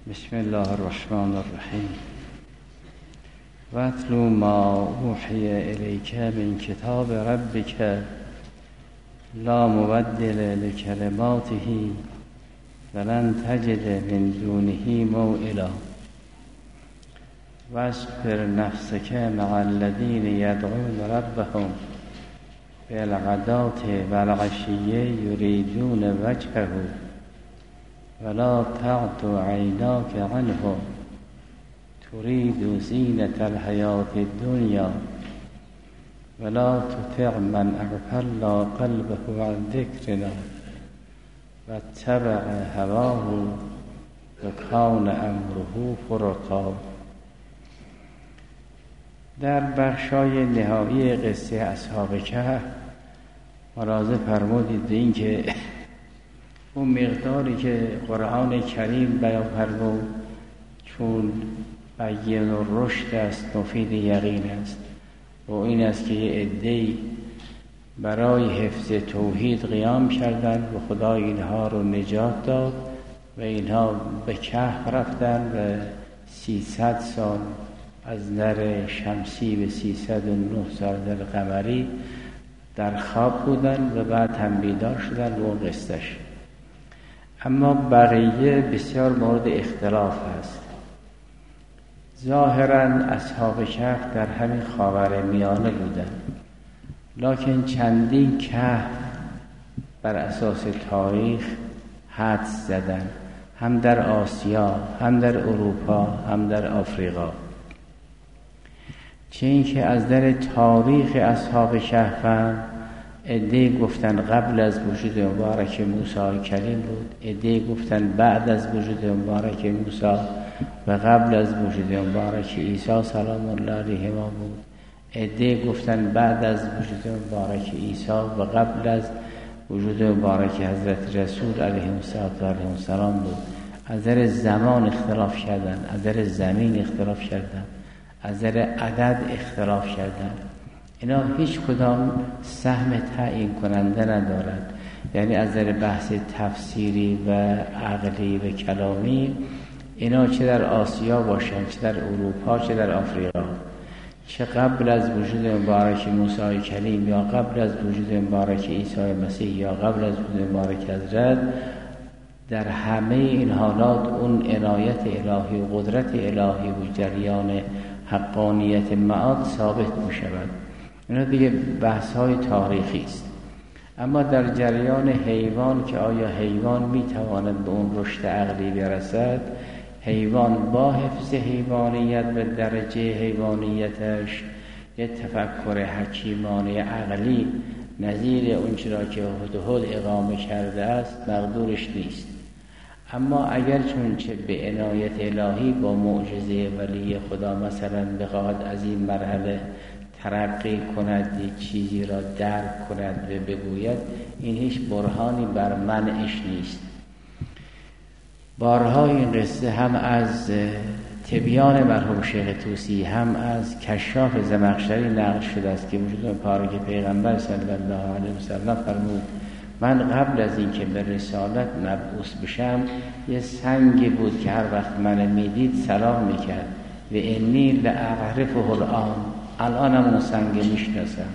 بسم الله الرحمن الرحیم واتل ما اوحی الیک من کتاب ربک لا مبدل لکلماته ولن تجد من دونه موئلا واصبر نفسک مع الذین یدعون ربهم بالغداة والعشی یریدون وجهه ولا تعد عیناک عنهم تريد زینة الحیاة الدنیا ولا تطع من اغفلنا قلبه عن ذکرنا واتبع هواه وکان امره فرطا. در بخشای نهایی قصه اصحاب کهف ملاحظه فرمودید به این که اون مقداری که قرآن کریم بیان فرمود چون بیان رشد است مفید یقین است و این است که یه عده‌ای برای حفظ توحید قیام کردند و خدا اینها رو نجات داد و اینها به کهف رفتن و 300 سال از نظر شمسی به 309 سال در قمری در خواب بودن و بعد هم بیدار شدن و اون قصهش. اما بقیه بسیار مورد اختلاف هست. ظاهراً اصحاب کهف در همین خاورمیانه بودند، لکن چندین کهف بر اساس تاریخ حدس زدند، هم در آسیا، هم در اروپا، هم در آفریقا. چه اینکه از در تاریخ اصحاب کهف عده‌ای گفتن قبل از وجود مبارک موسی کلیم بود، عده‌ای گفتن بعد از وجود مبارک موسی و قبل از وجود مبارک عیسی سلام الله علیهما بود، عده‌ای گفتن بعد از وجود مبارک عیسی و قبل از وجود مبارک حضرت رسول علیه السلام بود. از در زمان اختلاف کردن، از در زمین اختلاف کردن، از در عدد اختلاف کردن. اینا هیچ کدام سهم تعیین کننده ندارد. یعنی از در بحث تفسیری و عقلی و کلامی اینا چه در آسیا باشن، چه در اروپا، چه در آفریقا، چه قبل از وجود مبارک موسی کلیم یا قبل از وجود مبارک عیسی مسیح یا قبل از وجود مبارک حضرت، در همه این حالات اون عنایت الهی و قدرت الهی و جریان حقانیت معاد ثابت می شود. اینا دیگه بحث های تاریخی است. اما در جریان حیوان که آیا حیوان می تواند به اون رشد عقلی برسد، حیوان با حفظ حیوانیت و درجه حیوانیتش یه تفکر حکیمانه عقلی نظیر اون چرا که هدهد اقامه کرده است مقدورش نیست. اما اگر چون چه به عنایت الهی با معجزه ولی خدا مثلا بخواهد از این مرحله ترقی کند، یک چیزی را درک کند و بگوید، این هیچ برهانی بر منعش نیست. بارها این قصه هم از تبیان مرحوم شیخ طوسی هم از کشاف زمخشری نقل شده است که وجود مبارک پیغمبر صلی الله علیه وسلم فرمود من قبل از این که به رسالت مبعوث بشم یه سنگی بود که هر وقت من میدید سلام میکرد و انی لاعرفه الانم اون سنگ میشناسم.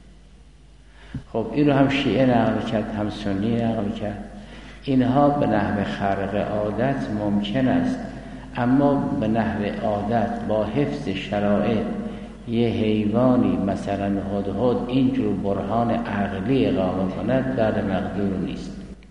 خب این رو هم شیعه نقل کرد، هم سنی نقل کرد. اینها به نحو خارق عادت ممکن است، اما به نحو عادت با حفظ شرایط یه حیوانی مثلا هدهد اینجور برهان عقلی اقامه کند بعد مقدور نیست.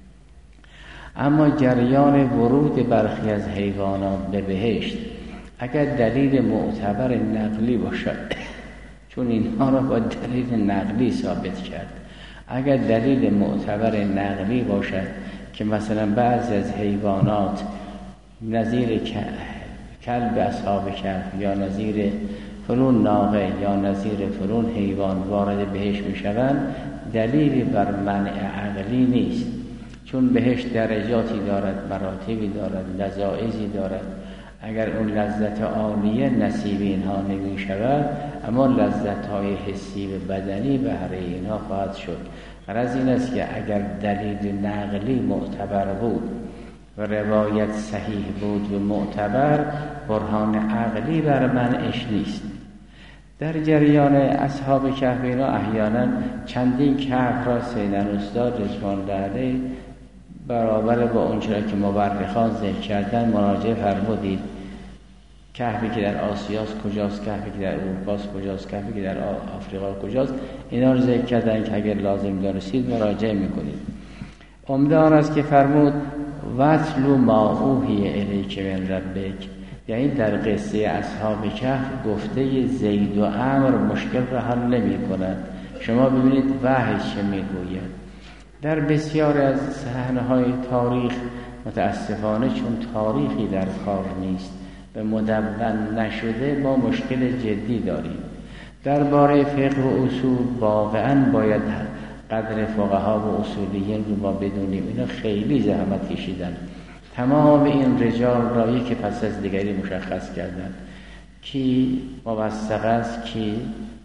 اما جریان ورود برخی از حیوانات به بهشت اگر دلیل معتبر نقلی باشد چون اینها را با دلیل نقلی ثابت کرد، اگر دلیل معتبر نقلی باشد که مثلا بعضی از حیوانات نظیر کلب اصحاب کهف یا نظیر فلون ناقه یا نظیر فلون حیوان وارد بهشت می شوند، دلیلی بر منع عقلی نیست، چون بهشت درجاتی دارد، مراتبی دارد، لذایزی دارد. اگر اون لذت عالیه نصیب اینها نمی شود، اما لذت های حسی و بدنی بهره اینها خواهد شد. غرض این است که اگر دلیل نقلی معتبر بود و روایت صحیح بود و معتبر، برهان عقلی بر منعش نیست. در جریان اصحاب کهف اینا احیانا چندین کهف را سیدن استاد رضوان الله علیه برابر با اونچه که مورخان ذکر کردن مراجعه فرمودید. کهفی که در آسیاست کجاست، کهفی که در اروپاست کجاست، کهفی که در آفریقا کجاست، اینا رو ذکر کردن که اگر لازم دانستید مراجعه میکنید. عمده آن است که فرمود وَاتْلُ مَا أُوحِیَ إِلَیْکَ مِنْ رَبِّکَ، یعنی در قصه اصحاب کهف گفته زید و عمرو مشکل را حل نمی کند. شما ببینید وحی چه میگوید. در بسیاری از صحنه‌های تاریخ متاسفانه چون تاریخی در کار نیست و مدون نشده ما مشکل جدی داریم. درباره فقه و اصول واقعا باید قدر فقها و اصولیین رو ما بدونیم. اینا خیلی زحمت کشیدن. تمام این رجال را یکی پس از دیگری مشخص کردن کی موثق است، کی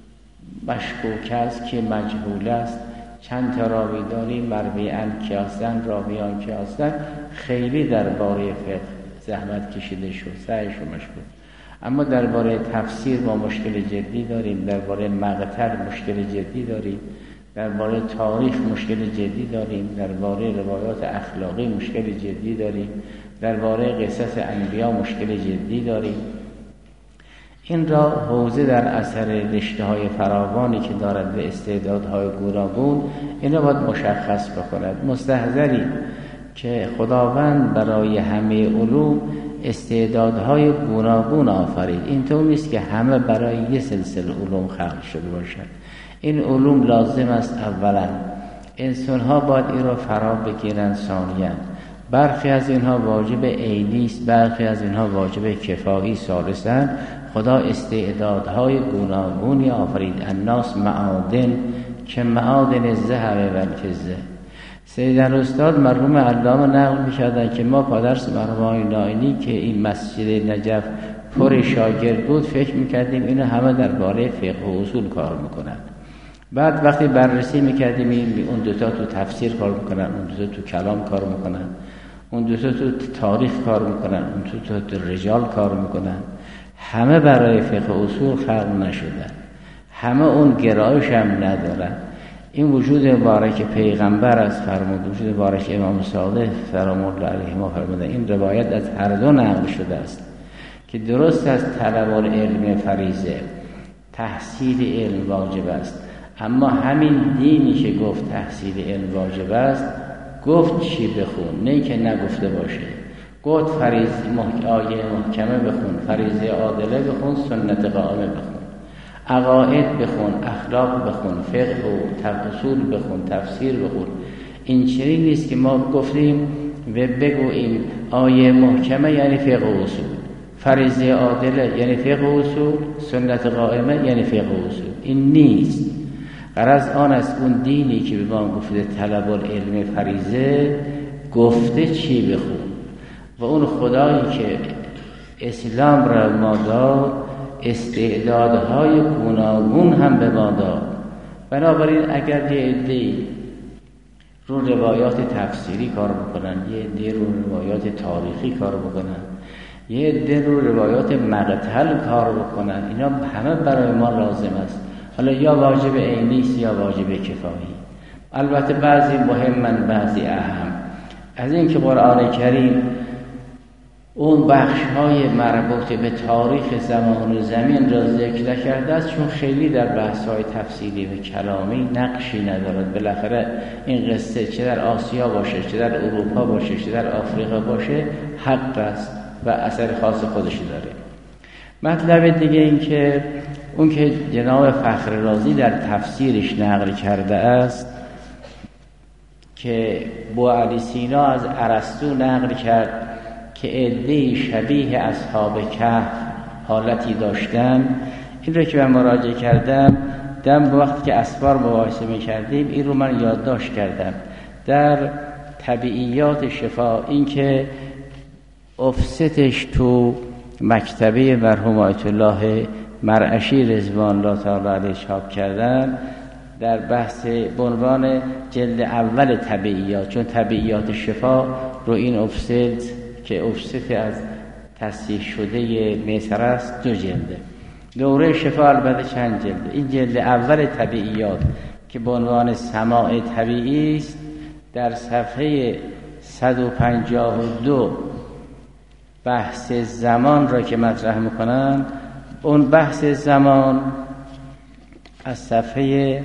مشکوک است، کی مجهول است، چند تا راوی داریم، مرویان کی هستند، راویان کی هستند. خیلی درباره فقه زحمت کشیده شد، سعیش و مشکل. اما درباره تفسیر ما مشکل جدی داریم، درباره مقتل مشکل جدی داریم، درباره تاریخ مشکل جدی داریم، درباره روایات اخلاقی مشکل جدی داریم، درباره قصص انبیا مشکل جدی داریم. این را حوزه در اثر رشته‌های فراوانی که دارد به استعدادهای گوناگون اینا باید مشخص بکند. مستحضری که خداوند برای همه علوم استعدادهای گوناگون آفرید. اینطور نیست که همه برای یه سلسله علوم خلق شده باشد. این علوم لازم است اولا انسان‌ها باید این را فرا بگیرند، ثانیاً برخی از اینها واجب عینی است، برخی از اینها واجب کفایی، ثالثاً خدا استعدادهای گوناگونی آفرید. الناس معادن که معادن الذهب و الفضه. سیدن استاد مرحوم علامه نقل می‌کردند که ما پادرس مرحوم نائینی که این مسجد نجف پر شاگرد بود فکر می‌کردیم اینا همه درباره فقه و اصول کار می‌کنند. بعد وقتی بررسی می‌کردیم اون دوتا تو تفسیر کار می‌کنن، اون دوتا تو کلام کار می‌کنن، اون دوتا تو تاریخ کار می‌کنن، اون دوتا تو رجال کار می‌کنن. همه برای فقه و اصول خلق نشدن، همه اون گرایش هم ندارن. این وجود مبارک پیغمبر از فرمود، وجود مبارک امام صادق سلام الله علیه ما فرموده. این روایت از هر دو نقل شده است که درست از طلب علم فریضه، تحصیل علم واجب است، اما همین دینی که گفت تحصیل علم واجب است گفت چی بخون، نه که نگفته باشه. گفت فریضه آیه محکمه بخون، فریضه عادله بخون، سنت قائمه بخون، عقاید بخون، اخلاق بخون، فقه و اصول بخون، تفسیر بخون. این چنین نیست که ما گفتیم و بگوییم آیه محکمه یعنی فقه و اصول، فریضه عادله یعنی فقه و اصول، سنت قائمه یعنی فقه و اصول. این نیست. غرض آن است اون دینی که به ما گفته طلب العلم فریضه گفته چی بخون و اون خدایی که اسلام را ما داد استعدادهای گوناگون هم به ما داد. بنابراین اگر یه عده‌ای رو روایات تفسیری کار بکنن، یه عده رو روایات تاریخی کار بکنن، یه عده رو روایات مقتل کار بکنن، اینا همه برای ما لازم است. حالا یا واجب عینی است یا واجب کفایی. البته بعضی مهمن بعضی اهم. از این که قرآن کریم اون بخش‌های مربوط به تاریخ زمان و زمین را ذکر کرده است چون خیلی در بحث‌های تفصیلی و کلامی نقشی ندارد. بالاخره این قصه چه در آسیا باشه، چه در اروپا باشه، چه در آفریقا باشه حق است و اثر خاص خودش داره. مطلب دیگه این که اون که جناب فخر رازی در تفسیرش نقل کرده است که بوعلی سینا از ارسطو نقل کرد که عده‌ای شبیه اصحاب کهف حالتی داشتن. این رو که من مراجعه کردم دم وقتی که اسفار مباحثه می‌کردیم این رو من یادداشت کردم. در طبیعیات شفا این که افستش تو مکتبه مرحوم آیت الله مرعشی رضوان الله تعالی علیه چاپ کردن در بحث به عنوان جلد اول طبیعیات، چون طبیعیات شفا رو این افسد که افسد از تصحیح شده میسر است 2 جلده. دوره شفا البته چند جلده. این جلد اول طبیعیات که به عنوان سماع طبیعی است در صفحه 152 بحث زمان را که مطرح میکنن، اون بحث زمان از صفحه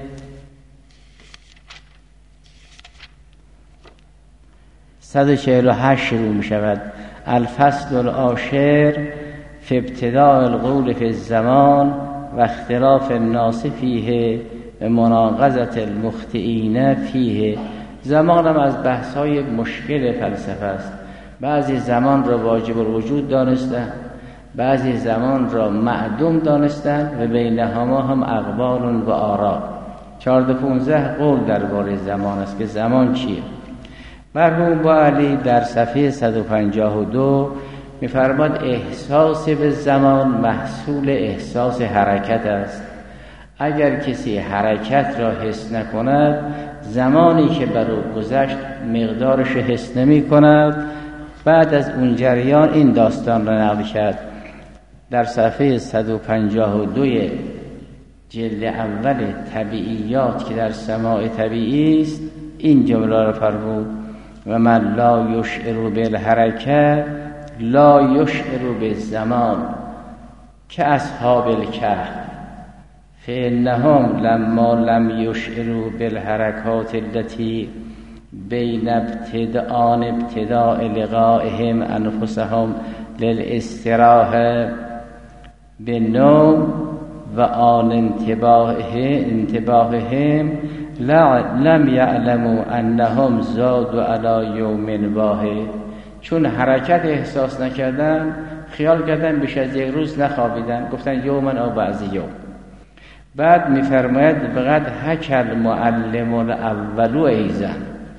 148 شروع می شود. الفصل العاشر فی ابتداء القول فی الزمان و اختلاف الناس فیه و مناقضة المخطئین فیه. زمان هم از بحث‌های مشکل فلسفه است. بعضی زمان را واجب الوجود دانستند، بعضی زمان را معدوم دانستند و بینهما هم اقوال و آرا. 14-15 قول درباره زمان است که زمان چیه. مرحوم با علی در صفحه 152 می‌فرماد احساس به زمان محصول احساس حرکت است. اگر کسی حرکت را حس نکند، زمانی که بر او گذشت مقدارش حس نمی کند. بعد از اون جریان این داستان را نقل کرد در صفحه 152 جلد اول طبیعیات که در سماع طبیعی است این جمله را فرمود: و من لا یشعر بالحرکه لا یشعر بالزمان که اصحاب الکهف فانهم لما لم یشعروا بالحرکات التي بین ابتداء لقائهم انفسهم للاستراحه بالنوم و آن انتباههم لم یعلموا انهم زادوا علی یوم واحد. چون حرکت احساس نکردن خیال کردن بیش از 1 روز نخوابیدن، گفتن یومن او بعضی یوم. بعد میفرماید بقد حکی المعلم الاول ایزن.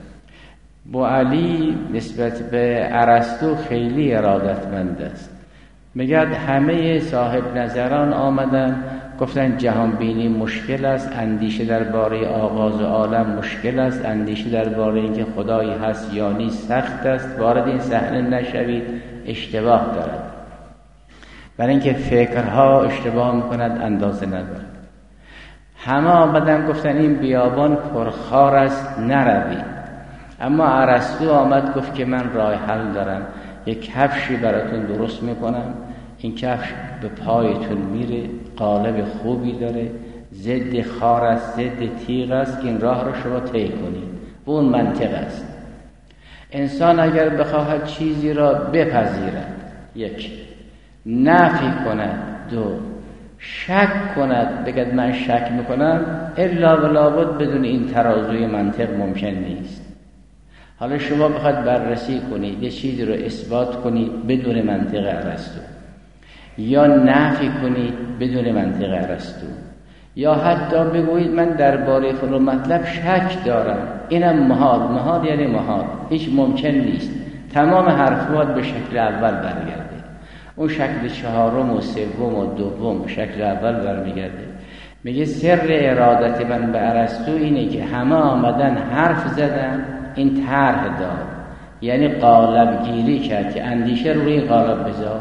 با علی نسبت به ارسطو خیلی ارادتمند است. میگه همه صاحب نظران آمدن گفتن جهان بینی مشکل است، اندیشه درباره آغاز عالم مشکل است، اندیشه درباره اینکه خدایی هست یا نیست سخت است. وارد این صحنه نشوید، اشتباه دارد. برای اینکه فکرها اشتباه میکند اندازه ندارد. همه آمدن گفتن این بیابان پرخار است نروید. اما ارسطو آمد گفت که من راه حل دارم، یک کفشی براتون درست میکنم، این کفش به پایتون میره، قالب خوبی داره، ضد خار است، ضد تیغ است که این راه رو شما طی کنید. و اون منطق است. انسان اگر بخواهد چیزی را بپذیرد، 1 نفی کند، 2 شک کند، بگد من شک میکنم، الا و لابد بدون این ترازوی منطق ممکن نیست. حالا شما بخواید بررسی کنید، یه چیزی رو اثبات کنید بدون منطق ارسطو، یا نفی کنید بدون منطق ارسطو، یا حتی بگویید من درباره فلان مطلب شک دارم، اینم محال یعنی محال، هیچ ممکن نیست. تمام حرفات به شکل اول برگرده. اون شکل 4 و 3 و 2 شکل اول برمیگرده. میگه سر ارادت من به ارسطو اینه که همه آمدن حرف زدن، این طرح داد، یعنی قالب گیری کرد که اندیشه روی قالب بذار.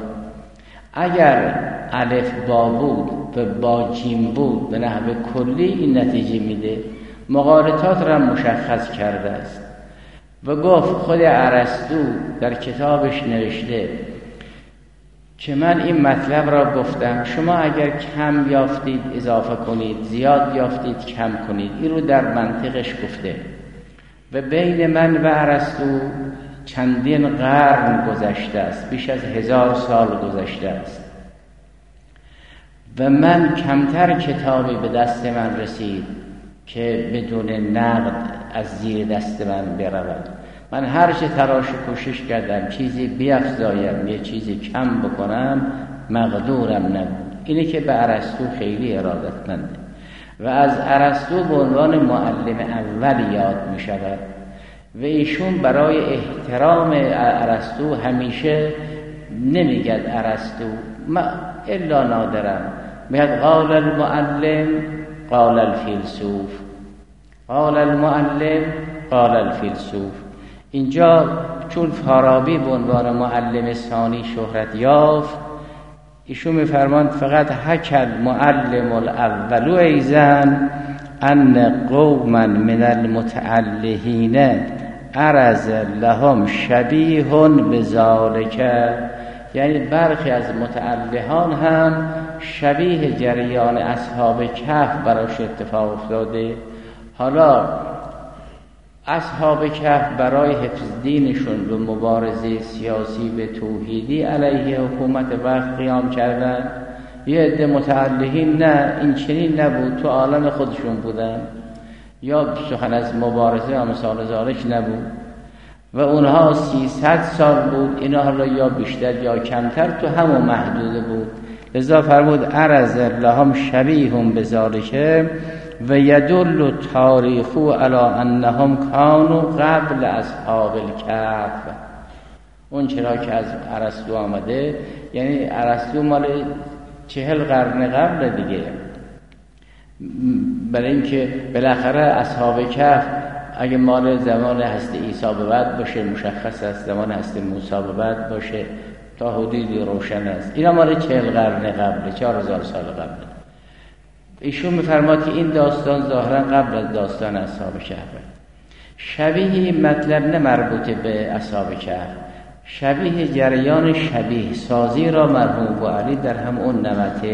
اگر الف با بود و با جیم بود به نحو کلی این نتیجه میده. مغالطات را مشخص کرده است و گفت خود ارسطو در کتابش نوشته که من این مطلب را گفتم، شما اگر کم یافتید اضافه کنید، زیاد یافتید کم کنید. این رو در منطقش گفته. و بین من و ارسطو چندین قرن گذشته است، بیش از 1000 سال گذشته است و من کمتر کتابی به دست من رسید که بدون نقد از زیر دست من برود. من هر چه تلاش و کوشش کردم چیزی بیفزایم، یه چیزی کم بکنم، مقدورم نبود. اینه که به ارسطو خیلی ارادتمنده و از ارسطو به عنوان معلم اول یاد می شود و ایشون برای احترام ارسطو همیشه نمیگد ارسطو، الا نادرا میگد قال المعلم قال الفیلسوف. قال المعلم قال الفیلسوف. اینجا چون فارابی به عنوان معلم ثانی شهرت یافت، ایشون میفرماند فقط حکل معلم الاول ایزن ان قوما من المتعلهین عرض لهم شبیه بذالک، یعنی برخی از متعلهان هم شبیه جریان اصحاب کهف براش اتفاق افتاده. حالا اصحاب کهف برای حفظ دینشون به مبارزه سیاسی به توحیدی علیه حکومت وقت قیام کردن. یه عده متعلهین نه، این چنین نبود، تو عالم خودشون بودن، یا سخن از مبارزه یا مثال ذالک نبود و اونها 300 سال بود، اینا حالا یا بیشتر یا کمتر تو همون محدوده بود. لذا فرمود عرض لهم شبیه بذالک و یدل تاریخ علی انهم کانوا قبل اصحاب الکهف. اون چرا که از ارسطو آمده، یعنی ارسطو مال 40 قرن قبل دیگه، برای اینکه بالاخره اصحاب کهف اگه مال زمان هست عیسی به بعد باشه مشخص است، زمان هست موسی به بعد باشه تا حدودی روشن است. اینا مال 40 قرن قبل، 4000 سال قبل. ایشون میفرماد که این داستان ظاهرا قبل از داستان اصحاب کهف. شبیه مطلب نه مربوط به اصحاب کهف، شبیه جریان شبیه سازی را مرحوم ابوعلی در هم اون نمط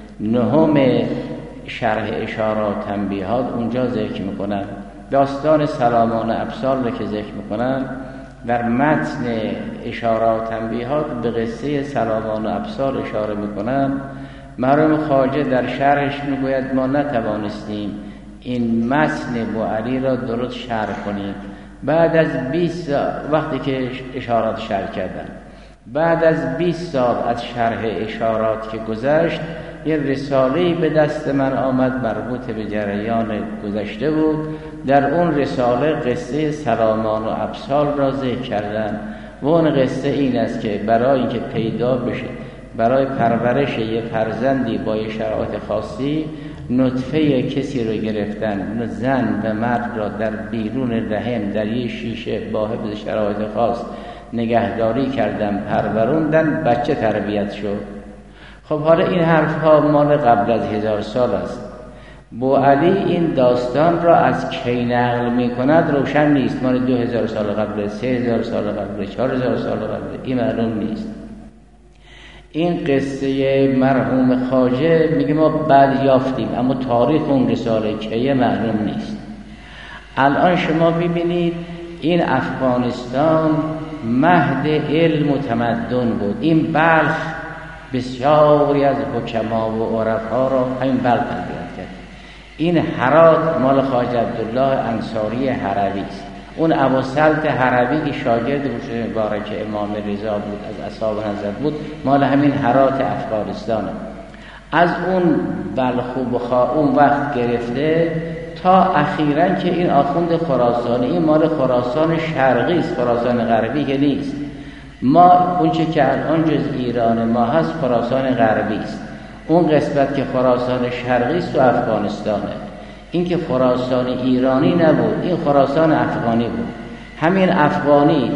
9 شرح اشارات تنبیهات اونجا ذکر میکنن. داستان سلامان ابصار را که ذکر میکنن در متن اشارات تنبیهات به قصه سلامان ابصار اشاره میکنن. مرحوم خواجه در شرحش میگوید ما نتوانستیم این متن ابوعلی را درست شرح کنیم. بعد از 20 وقتی که اشارات شرح کردن، بعد از 20 سال از شرح اشارات که گذشت، یه رساله‌ای به دست من آمد مربوط به جریان گذشته بود. در اون رساله قصه سلامان و ابصار را ذکر کردن و اون قصه این است که برای اینکه پیدا بشه، برای پرورش یه فرزندی با یه شرایط خاصی، نطفه کسی رو گرفتن، زن و مرد را در بیرون رحم در یه شیشه با حفظ شرایط خاص نگهداری کردن، پروروندن، بچه تربیت شد. خب حالا این حرف ها مال قبل از 1000 سال است. ابوعلی این داستان را از کی نقل می کند روشن نیست، مال 2000 سال قبل، 3000 سال قبل، 4000 سال قبل، این معلوم نیست. این قصه مرحوم خواجه میگه ما بعد یافتیم، اما تاریخ اون رساله کیه معلوم نیست. الان شما ببینید این افغانستان مهد علم و تمدن بود. این بلخ بسیاری از حکما و عرفا را همین بلخ تربیت کرد. این هرات مال خواجه عبدالله انصاری هروی است. اون ابوسلط هروی که شاگرد بوشهر مبارک امام رضا بود، از اصحاب حضرت بود، مال همین هرات افغانستانه. از اون بلخ و بخارا اون وقت گرفته تا اخیراً که این آخوند خراسانی، این مال خراسان شرقی است، خراسان غربی که نیست. ما اونچه که الان جز ایران ما هست خراسان غربی است. اون قسمت که خراسان شرقی است تو افغانستانه. این که خراسان ایرانی نبود، این خراسان افغانی بود. همین افغانی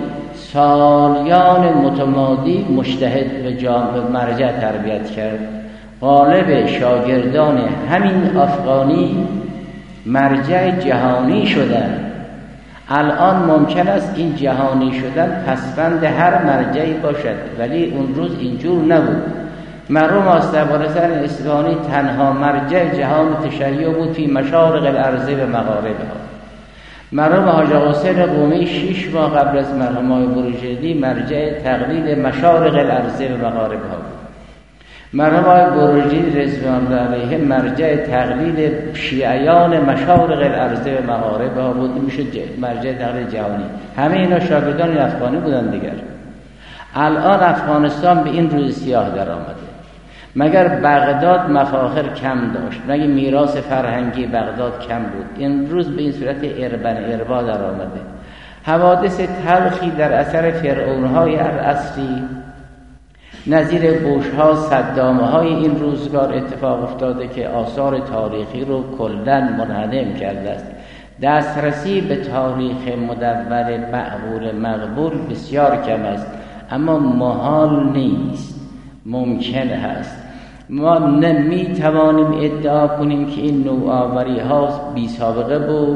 سالیان متمادی مجتهد و جامع مرجع تربیت کرد. غالب شاگردان همین افغانی مرجع جهانی شدن. الان ممکن است این جهانی شدن پسوند هر مرجعی باشد، ولی اون روز اینجور نبود. مرحوم آستوارسر اصفهانی تنها مرجع جهان تشیع بود فی مشارق الارض و مغاربها. مرحوم حاج حسین قمی 6 ماه قبل از مرحوم آقای بروجردی مرجع تقلید مشارق الارض و مغاربها بود. مرحوم آقای بروجردی رضوان الله علیه مرجع تقلید شیعیان مشارق الارض و مغاربها بود. میشه مرجع تقلید جهانی. همه اینا شاگردان افغانی بودن دیگر. الان افغانستان به این روز سیاه در آمده. مگر بغداد مفاخر کم داشت؟ مگر میراث فرهنگی بغداد کم بود؟ این روز به این صورت اربا در آمده. حوادث تلخی در اثر فرعون‌های العصری نظیر بوش‌ها، صدام‌های این روزگار اتفاق افتاده که آثار تاریخی رو کلاً منهدم کرده است. دسترسی به تاریخ مدون معقول مقبول بسیار کم است، اما محال نیست، ممکن هست. ما نمی توانیم ادعا کنیم که این نوآوری ها بی سابقه بود،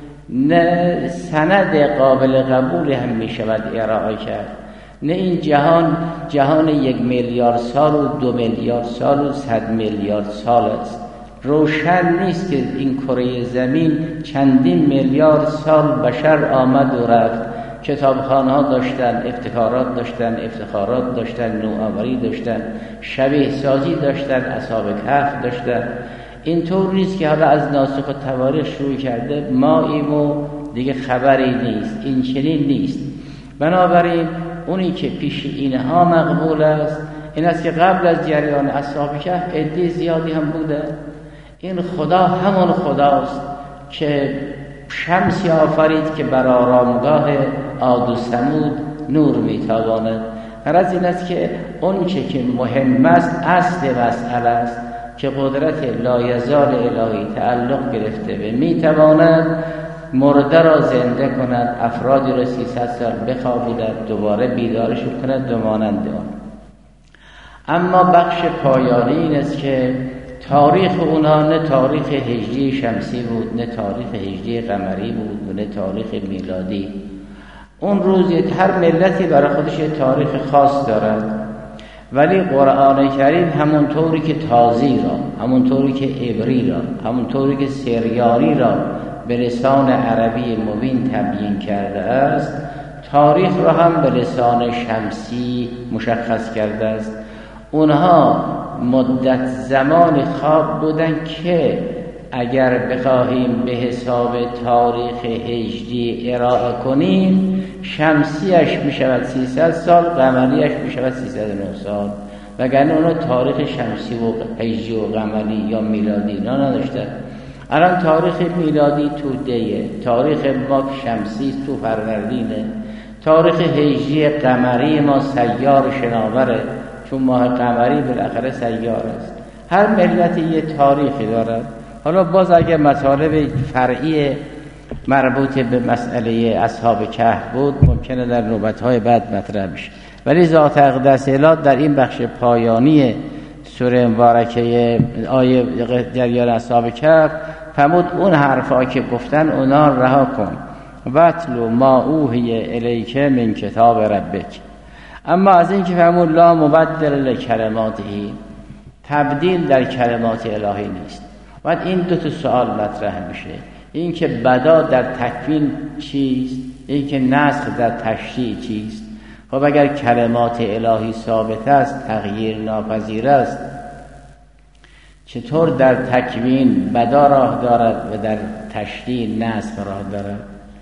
نه سند قابل قبول هم می شود ارائه کرد، نه این جهان 1 میلیارد سال و 2 میلیارد سال و 100 میلیارد سال است. روشن نیست که این کره زمین چندین میلیارد سال بشر آمد و رفت، کتابخانه ها داشتن، ابتکارات داشتن، افتخارات داشتن، نوآوری داشتن، شبیه سازی داشتن، اصحاب کهف داشتن. اینطور نیست که حالا از ناسخ تواریخ شروع کرده ما ایمو دیگه خبری نیست، این چنین نیست. بنابراین اونی که پیش اینها مقبول است این است که قبل از جریان اصحاب کهف عده زیادی هم بوده. این خدا همون خداست که شمسی آفرید که بر آرامگاه عاد و ثمود نور میتاباند. غرض این است که اون چه که مهم است اصل مسئله است که قدرت لایزال الهی تعلق گرفته و میتواند مرده را زنده کند، افرادی را 300 سال بخواباند، دوباره بیدارشون کند و مانند آن. اما بخش پایانی این است که تاریخ اونها نه تاریخ هجری شمسی بود، نه تاریخ هجری قمری بود و نه تاریخ میلادی. اون روز هر ملتی برای خودش تاریخ خاص دارد، ولی قرآن کریم همونطوری که تازی را، همونطوری که عبری را، همونطوری که سریانی را به لسان عربی مبین تبیین کرده است، تاریخ را هم به لسان شمسی مشخص کرده است. اونها مدت زمان خواب بودن که اگر بخواهیم به حساب تاریخ هجری ارائه کنیم شمسیش می شود 300 سال، قمریش می شود 309 سال، وگرنه اونها تاریخ شمسی و هجری و قمری یا میلادی اینا نداشتن. الان تاریخ میلادی تو دیه، تاریخ ما شمسی تو فروردینه، تاریخ هجری قمری ما سیار شناوره، چون ماه قمری بالاخره سیار است. هر ملت یه تاریخی دارد. حالا باز اگر مطالب فرعی مربوط به مسئله اصحاب کهف بود ممکنه در نوبت‌های بعد مطرح بشه، ولی ذات اقدس اله در این بخش پایانی سوره مبارکه آیه جریان اصحاب کهف فرمود اون حرفا که گفتن اونا رها کن، وَاتْلُ مَا أُوحِیَ إِلَیْکَ مِنْ کتاب ربک. اما از این که فرمود لا مبدل لکلماته، تبدیل در کلمات الهی نیست. بعد این دو تا سوال مطرح میشه، این که بدا در تکوین چیست، این که نسخ در تشریع چیست. خب اگر کلمات الهی ثابت است، تغییر ناپذیر است، چطور در تکوین بدا راه دارد و در تشریع نسخ راه دارد؟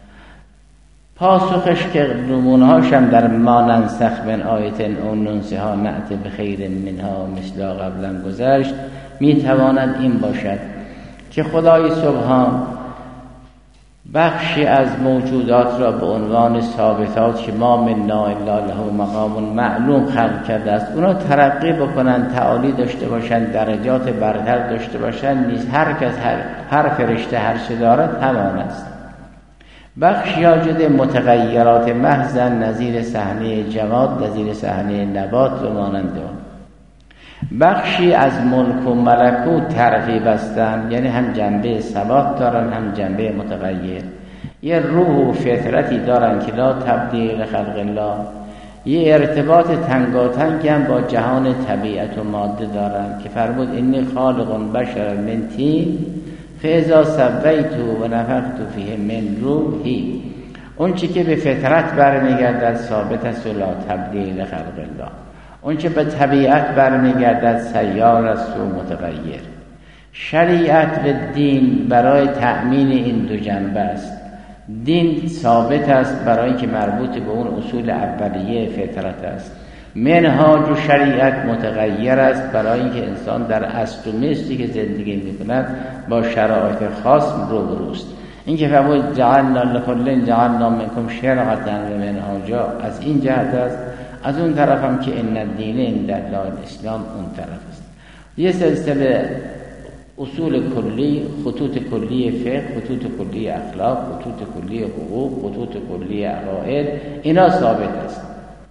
پاسخش که نمونه‌هاش هم در ما ننسخ من آیت او ننسها نأتی بخیر منها مثلا قبلا گذشت، میتواند این باشد که خدای سبحان بخشی از موجودات را به عنوان ثابتات که ما منا الا له مقام معلوم خلق کرده است، اونا ترقی بکنن، تعالی داشته باشن، درجات برتر داشته باشن، نیز هر کس هر فرشته هر چه دارد همان است. بخشی آجده متغیرات محضن، نظیر صحنه جماد، نظیر صحنه نبات و مانند آن. بخشی از ملک و ملکوت ترغیب هستند، یعنی هم جنبه ثبات دارن هم جنبه متغیر. یه روح و فطرتی دارن که لا تبدیل خلق الله، یه ارتباط تنگاتنگ هم با جهان طبیعت و ماده دارن که فرمود انی خالق بشر من طین فاذا سویته و نفخت فیه من روحی. اون چی که به فطرت برمیگردد ثابت است و لا تبدیل خلق الله، اون چه به طبیعت برمیگردد سیار است و متغیر. شریعت و دین برای تأمین این دو جنبه است. دین ثابت است برای که مربوط به اون اصول اولیه فطرت است. منهاج و شریعت متغیر است برای اینکه انسان در اصل و مثلی که زندگی می‌کند با شرایط خاص روبروست. این که فرمود جعلنا لکل جعلنا منکم شرعة و منهاجا، از این جهت است. از اون طرف هم که ان الدین عند الله الاسلام، اون طرف است. یه سلسله اصول کلی، خطوط کلی فقه، خطوط کلی اخلاق، خطوط کلی حقوق، خطوط کلی عقاید، اینا ثابت است.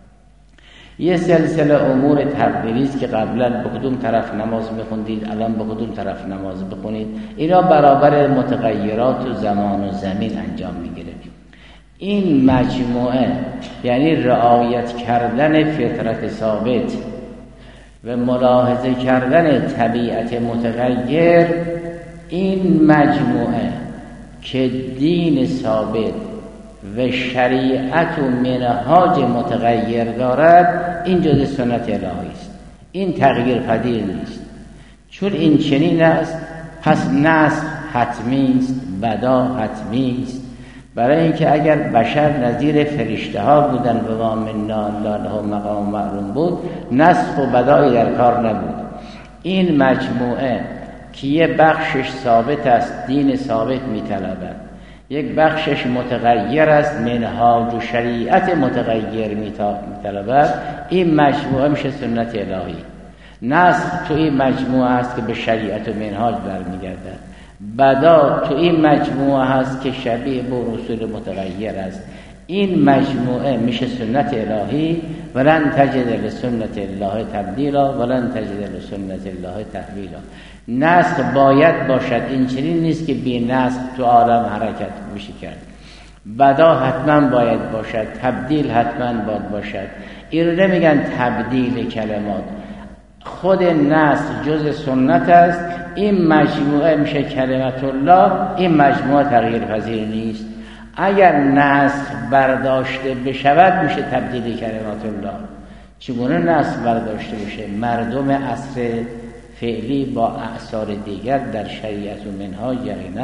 یه سلسله امور تقدیری است که قبلا به کدوم طرف نماز میخوندید، الان به کدوم طرف نماز بخونید، اینا برابر متغیرات و زمان و زمین انجام میگیره. این مجموعه یعنی رعایت کردن فطرت ثابت و ملاحظه کردن طبیعت متغیر، این مجموعه که دین ثابت و شریعت و منهاج متغیر دارد، این جزء سنت الهی است. این تغییر پذیر نیست. چون این چنین است، پس نسخ حتمی است، بدا حتمی است. برای اینکه اگر بشر نظیر فرشته ها بودن و ما منا الا له مقام معلوم بود، نسخ و بدایی در کار نبود. این مجموعه که یه بخشش ثابت است، دین ثابت می‌طلبد، یک بخشش متغیر است، منهاج و شریعت متغیر می‌طلبد، این مجموعه میشه سنت الهی. نسخ تو این مجموعه است که به شریعت و منهاج برمیگردد. بدا تو این مجموعه هست که شبیه به رسول متغیر است. این مجموعه میشه سنت الهی. ولن تجد لسنت الله تبدیلا ولن تجد لسنت الله تحویلا. نسخ باید باشد، این چنین نیست که بی نسخ تو عالم حرکت میشه کرد. بدا حتما باید باشد، تبدیل حتما باید باشد. این رو نمیگن تبدیل کلمات، خود نسخ جز سنت است. این مجموعه میشه کلمت الله، این مجموعه تغییر پذیر نیست. اگر نسخ برداشته بشود میشه تبدیل کلمت الله. چگونه نسخ برداشته بشه؟ مردم عصر فعلی با اعصار دیگر در شریعت و منهاج یقینا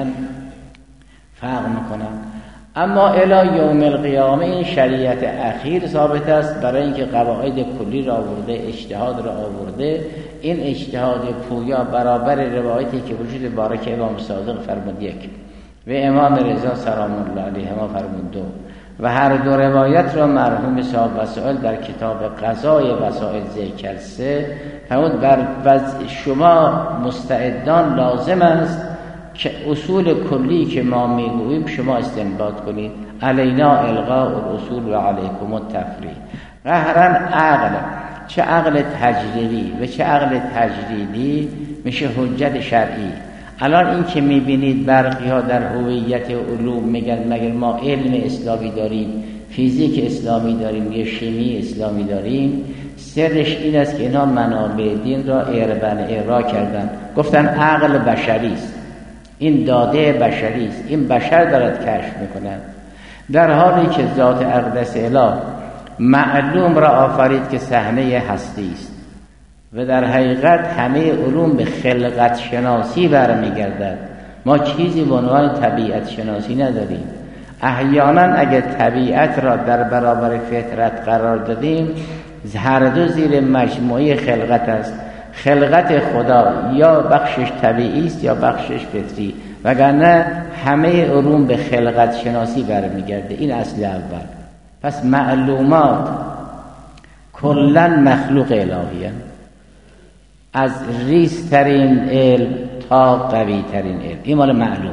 فرق میکنن. اما الی یوم القیامه این شریعت اخیر ثابت است، برای اینکه قواعد کلی را آورده، اجتهاد را آورده. این اجتهاد پویا برابر روایتی که وجود بارک امام صادق فرمود یک و امام رضا سلام الله علیهما فرمود دو، و هر دو روایت را مرحوم صاحب وسائل در کتاب قضای وسائل ذکر سه فرمود بر شما مستعدان لازم است که اصول کلی که ما میگوییم شما استنباط کنید. علینا الغاء الاصول و علیکم التفریع. قهرن عقل، چه عقل تجریبی و چه عقل تجریدی، میشه حجت شرعی. الان این که میبینید برخی ها در هویت علوم میگن مگر ما علم اسلامی داریم، فیزیک اسلامی داریم، یا شیمی اسلامی داریم، سرش این است که اینا منابع دین را ارائه کردن، گفتن عقل بشری است، این داده بشری است، این بشر دارد کشف میکنند، در حالی که ذات اقدس اله معلوم را آفرید که صحنه هستی است و در حقیقت همه علوم به خلقت شناسی برمیگردد. ما چیزی به عنوان طبیعت شناسی نداریم. احیانا اگر طبیعت را در برابر فطرت قرار دادیم، هر دو زیر مجموعه خلقت است. خلقت خدا یا بخشش طبیعی است یا بخشش فطری، وگرنه همه علوم به خلقت شناسی برمیگرده. این اصل اول. پس معلومات کلا مخلوق الهی هست، از ریزترین علم تا قوی ترین علم. این مال معلوم.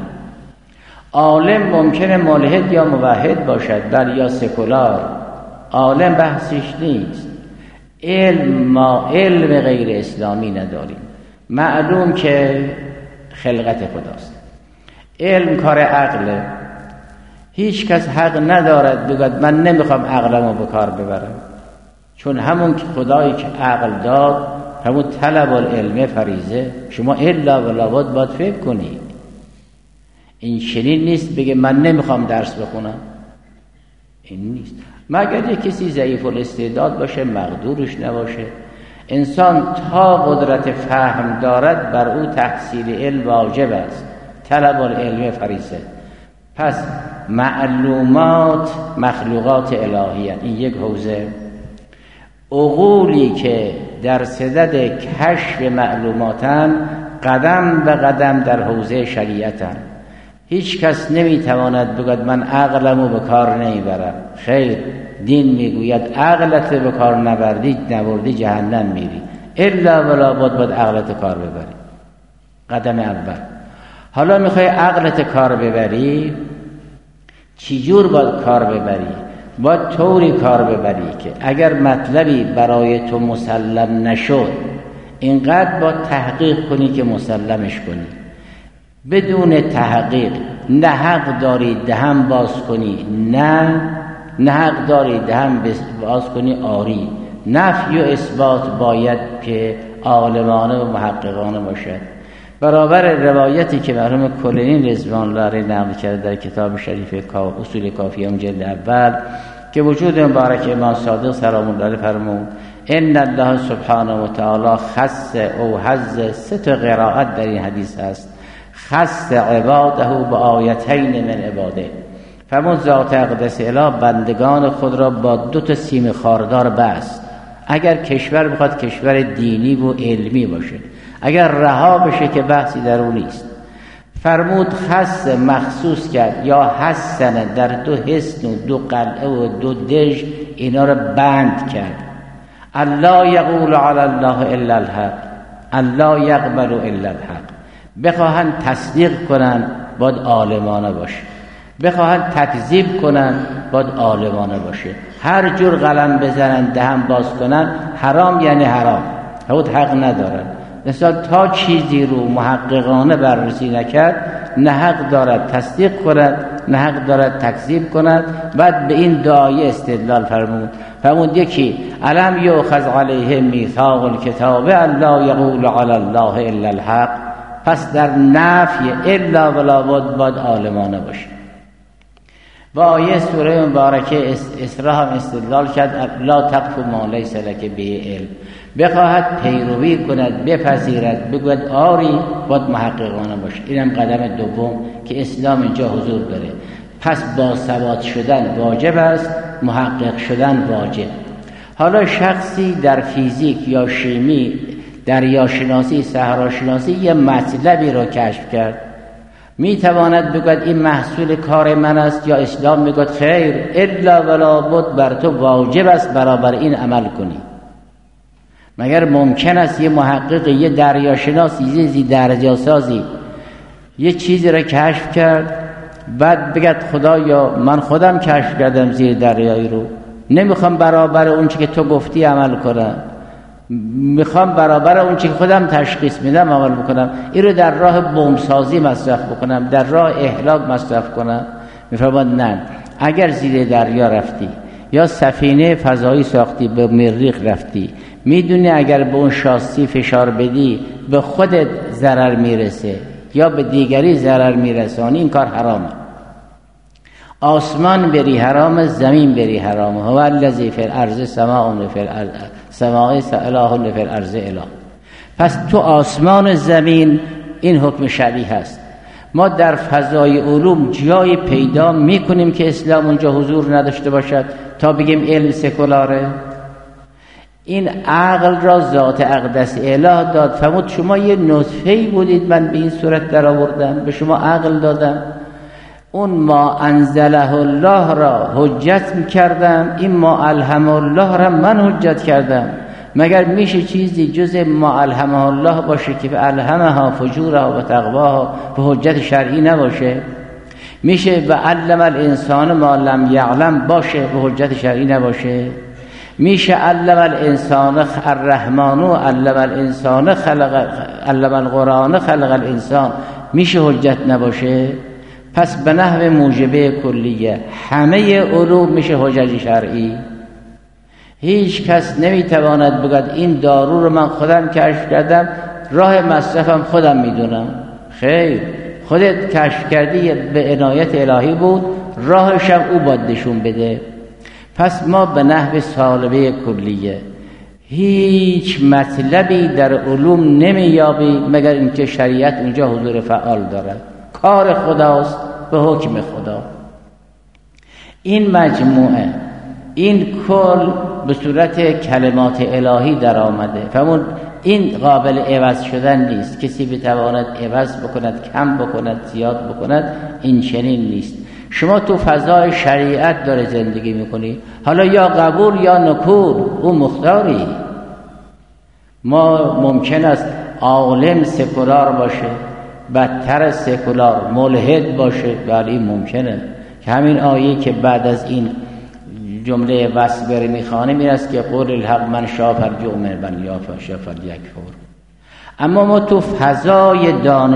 عالم ممکنه ملحد یا موحد باشد، بل یا سکولار، عالم بحثش نیست. ما علم غیر اسلامی نداریم. معلوم که خلقت خداست. علم کار عقله. هیچ کس حق ندارد بگوید من نمیخوام عقلمو به کار ببرم، چون همون که خدایی که عقل داد، همون طلب العلم فریضه، شما الا ولا باید فکر کنید. این چنین نیست بگه من نمیخوام درس بخونم. این نیست، مگر یک کسی ضعیف الاستعداد باشه، مقدورش نباشه. انسان تا قدرت فهم دارد بر او تحصیل علم واجب است، طلب العلم فریضه. پس معلومات مخلوقات الهیه. این یک حوزه. عقولی که در صدد کشف معلوماتن قدم به قدم در حوزه شریعتن. هیچ کس نمیتواند بگوید من عقلمو به کار نمیبرم. خیر، دین میگوید عقلت به کار نبردی جهنم میری، الا ولا باید عقلت کار ببری. قدم اول. حالا میخوای عقلت کار ببری، چجور باید کار ببری؟ باید طوری کار ببری که اگر مطلبی برای تو مسلم نشد، اینقدر باید تحقیق کنی که مسلمش کنی. بدون تحقیق نه حق داری دهن باز کنی، نه حق داری دهن باز کنی آری. نفی و اثبات باید که عالمانه و محققانه باشد. برابر روایتی که مرحوم کلینی رضوان الله علیه نقل کرده در کتاب شریف اصول کافیه جلد اول که وجود مبارک امام صادق سلام الله علیه فرمود ان الله سبحانه و تعالی خص او حظ 3 قرائت در این حدیث است. خص عباده با آیتین من عباده. فرمود ذات اقدس اله بندگان خود را با 2 سیم خاردار بست. اگر کشور بخواد کشور دینی و علمی باشه، اگر رها بشه که بحثی در اون نیست. فرمود خص مخصوص کرد یا حسن در 2 حصن و 2 قلعه و 2 دژ اینا را بند کرد. الله یقول علی الله الا الحق، الله یقبل الا الحق. بخواهن تصدیق کنن باید عالمانه باشه، بخواهن تکذیب کنن باید عالمانه باشه. هر جور قلم بزنن دهن باز کنن حرام یعنی حرام، حق ندارن. مثلا تا چیزی رو محققانه بررسی نکرد نه حق دارد تصدیق کند نه حق دارد تکذیب کند. بعد به این دعای استدلال فرمود یکی الم یؤخذ علیه میثاق الکتاب الله یقول علی الله الا الحق. پس در نفی الا ولا باید عالمانه باشه. با آیه سوره مبارکه اسراء هم استدلال کرد لا تقف ما لیس لک به علم. بخواهد پیروی کند بپذیرد بگوید آری باید محققانه باشه. اینم قدم دوم که اسلام اینجا حضور داره. پس با ثبات شدن واجب است، محقق شدن واجب. حالا شخصی در فیزیک یا شیمی، دریاشناسی، صحراشناسی یه مطلبی رو کشف کرد، میتواند بگوید این محصول کار من است، یا اسلام میگوید خیر الا ولا بد بر تو واجب است برابر این عمل کنی. مگر ممکن است یه محقق، یه دریاشناس، یه دریاسازی یه چیزی را کشف کرد بعد بگد خدایا من خودم کشف کردم زیر دریایی رو، نمیخوام برابر اون چی که تو گفتی عمل کنم، میخوام برابر اون چی که خودم تشخیص میدم عمل بکنم، این رو در راه بمبسازی مصرف بکنم، در راه اهلاک مصرف کنم. میفرماد نه، اگر زیر دریا رفتی یا سفینه فضایی ساختی به مریخ رفتی، میدونی اگر به اون شاسی فشار بدی به خودت ضرر میرسه یا به دیگری ضرر میرسانی، این کار حرامه. آسمان بری حرام، زمین بری حرام. هو الذی فی الارض سماء فی الارض سماء اله فی الارض اله. پس تو آسمان و زمین این حکم شرعی هست. ما در فضای علوم جایی پیدا میکنیم که اسلام اونجا حضور نداشته باشد تا بگیم علم سکولاره؟ این عقل را ذات اقدس اله داد. فرمود شما یه نطفه‌ای بودید من به این صورت در آوردم، به شما عقل دادم، اون ما انزله الله را حجت میکردم، این ما الهمه الله را من حجت کردم. مگر میشه چیزی جز ما الهمه الله باشه که الهمها فجورها و تقواها به حجت شرعی نباشه؟ میشه و علم الانسان ما لم یعلم باشه به حجت شرعی نباشه؟ میشه علم الانسان الرحمن علم الانسان خلق علم القرآن خلق الانسان میشه حجت نباشه؟ پس به نحو موجبه کلیه همه علوم میشه حجج شرعی. هیچ کس نمیتواند بگد این دارو رو من خودم کشف کردم، راه مصرفم خودم میدونم. خیر، خودت کشف کردی به عنایت الهی بود، راهش هم او باید نشون بده. پس ما به نحو سالبه کلیه هیچ مطلبی در علوم نمیابی مگر اینکه شریعت اونجا حضور فعال دارد. کار خداست به حکم خدا. این مجموعه، این کل به صورت کلمات الهی در آمده. فرمود این قابل عوض شدن نیست، کسی بتواند عوض بکند، کم بکند، زیاد بکند، این چنین نیست. شما تو فضای شریعت داره زندگی میکنی، حالا یا قبول یا نکول، او مختاری. ما ممکن است عالم سکولار باشه، بدتر سکولار ملحد باشه. بله این ممکنه که همین آیه که بعد از این جمله وصل بره میخوانه میرست که قول الحق من شاء فلیؤمن من شاء فلیکفر. اما ما تو فضای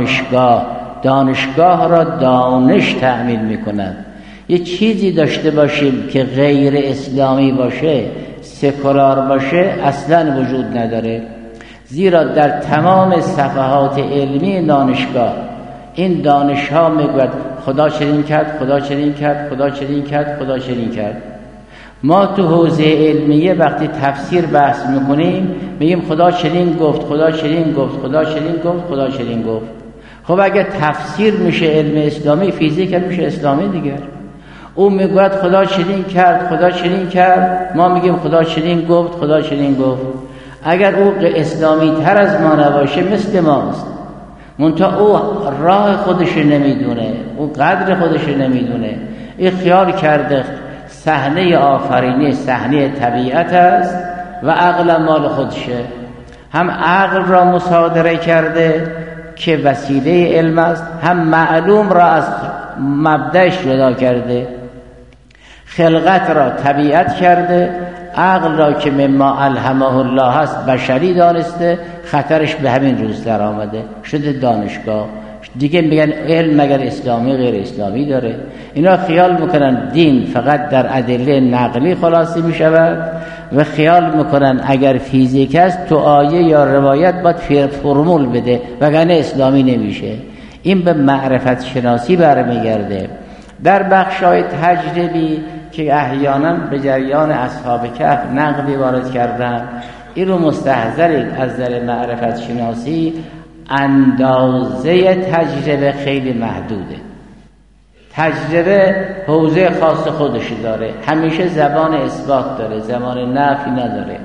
دانشگاه را دانش تأمین میکند. یه چیزی داشته باشیم که غیر اسلامی باشه، سکولار باشه، اصلا وجود نداره. زیرا در تمام صفحات علمی دانشگاه این دانش ها میگوید خدا چنین کرد، خدا چنین کرد، خدا چنین کرد، خدا چنین کرد. ما تو حوزه علمیه وقتی تفسیر بحث میکنیم میگیم خدا چنین گفت، خدا چنین گفت، خدا چنین گفت، خدا چنین گفت. خب اگه تفسیر میشه علم اسلامی، فیزیک میشه اسلامی دیگر. او میگوید خدا چنین کرد، خدا چنین کرد، ما میگیم خدا چنین گفت، خدا چنین گفت. اگر او اسلامی تر از ما نباشه مثل ماست، منتها او راه خودش نمیدونه، او قدر خودش نمیدونه. این خیال کرده صحنه آفرینی صحنه طبیعت است و عقل مال خودشه. هم عقل را مصادره کرده که وسیله علم است، هم معلوم را از مبدأش جدا کرده. خلقت را طبیعت کرده، عقل را که مما الهمه الله هست بشری دانسته، خطرش به همین روز در آمده شده دانشگاه. دیگه میگن علم مگر اسلامی غیر اسلامی داره. اینا خیال میکنن دین فقط در ادله نقلی خلاصی میشود و خیال میکنن اگر فیزیک است تو آیه یا روایت باید فرمول بده وگرنه اسلامی نمیشه. این به معرفت شناسی برمیگرده. در بخشای تجربی که احیانا به جریان اصحاب کهف نقلی وارد کردن، این رو مستحضرید. از نظر معرفت شناسی اندازه تجربه خیلی محدوده. تجربه حوزه خاص خودش داره، همیشه زبان اثبات داره، زبان نفی نداره.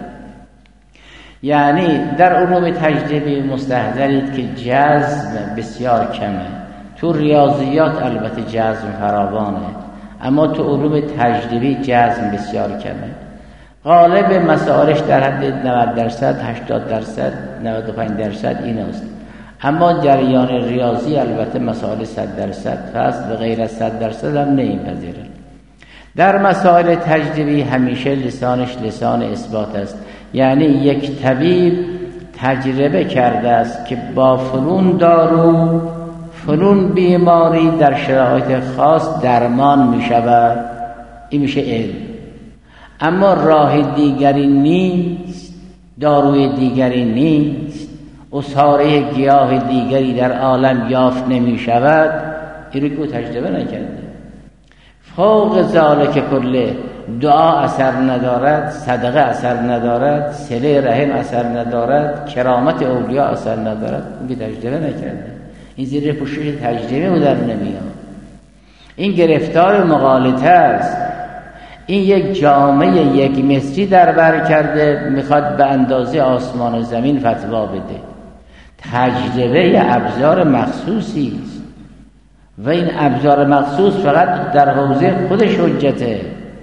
یعنی در علوم تجربی مستحضرید که جزم بسیار کمه. تو ریاضیات البته جزم فراوانه، اما تو علوم تجربی جزم بسیار کمه. غالب مسائلش در حد 90%، 80%، 95% این است. اما جریان ریاضی البته مسائل 100% هست و غیر از 100% هم نمی‌پذیره. در مسائل تجربی همیشه لسانش لسان اثبات است. یعنی یک طبیب تجربه کرده است که با فلان دارو فلان بیماری در شرایط خاص درمان می شود. این میشه علم. اما راه دیگری نیست، داروی دیگری نیست، اصاره گیاه دیگری در عالم یافت نمی شود. این رو که تجربه نکرده. فوق ذالک کله دعا اثر ندارد، صدقه اثر ندارد، صله رحم اثر ندارد، کرامت اولیاء اثر ندارد. اون که تجربه نکرده. این زیر پوشش تجربه او در نمیاد. این گرفتار مغالطه است. این یک جامعه یک مصری در بر کرده، میخواد به اندازه آسمان و زمین فتوا بده. تجربه ابزار مخصوصی است و این ابزار مخصوص فقط در حوزه خودش حجته.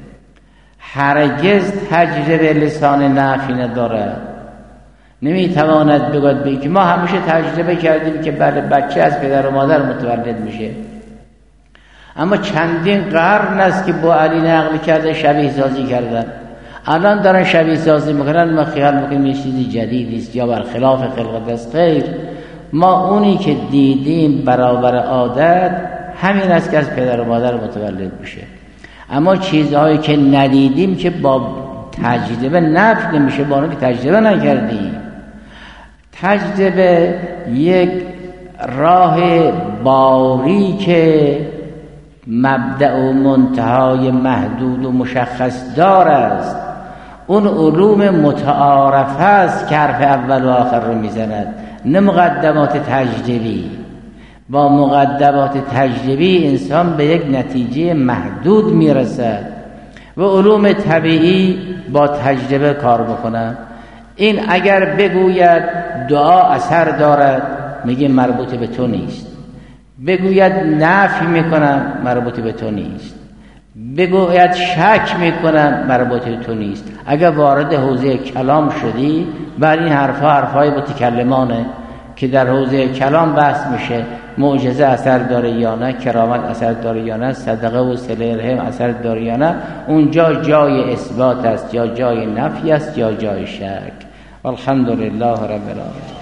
هرگز تجربه لسان نفی ندارد. نمیتواند بگوید که ما همیشه تجربه کردیم که بله بچه از پدر و مادر متولد میشه. اما چندین قرن است که با علی نقل کرده شبیه سازی کردن. الان دارن شبیه سازی میکنن، ما خیال میکنیم یه چیزی جدیدی است یا برخلاف خلقت است. خیر، ما اونی که دیدیم برابر عادت همین است که از پدر و مادر متولد میشه. اما چیزهایی که ندیدیم که با تجربه نفی نمیشه، با اون که تجربه نکردیم. تجربه یک راه باریک مبدأ و منتهای محدود و مشخص دار است. اون علوم متعارف است که حرف اول و آخر رو میزند، نه مقدمات تجربی. با مقدمات تجربی انسان به یک نتیجه محدود میرسد و علوم طبیعی با تجربه کار میکنن. این اگر بگوید دعا اثر دارد، میگه مربوط به تو نیست. بگوید نفی میکنم، مربوط به تو نیست. بگوید شک میکنم، مربوط به تو نیست. اگر وارد حوزه کلام شدی، بر این حرفای متکلمانه که در حوزه کلام بحث میشه معجزه اثر داره یا نه، کرامت اثر داره یا نه، صدقه و صله رحم اثر داره یا نه، اونجا جای اثبات است یا جای نفی است یا جای شک. الحمدلله رب العالمین.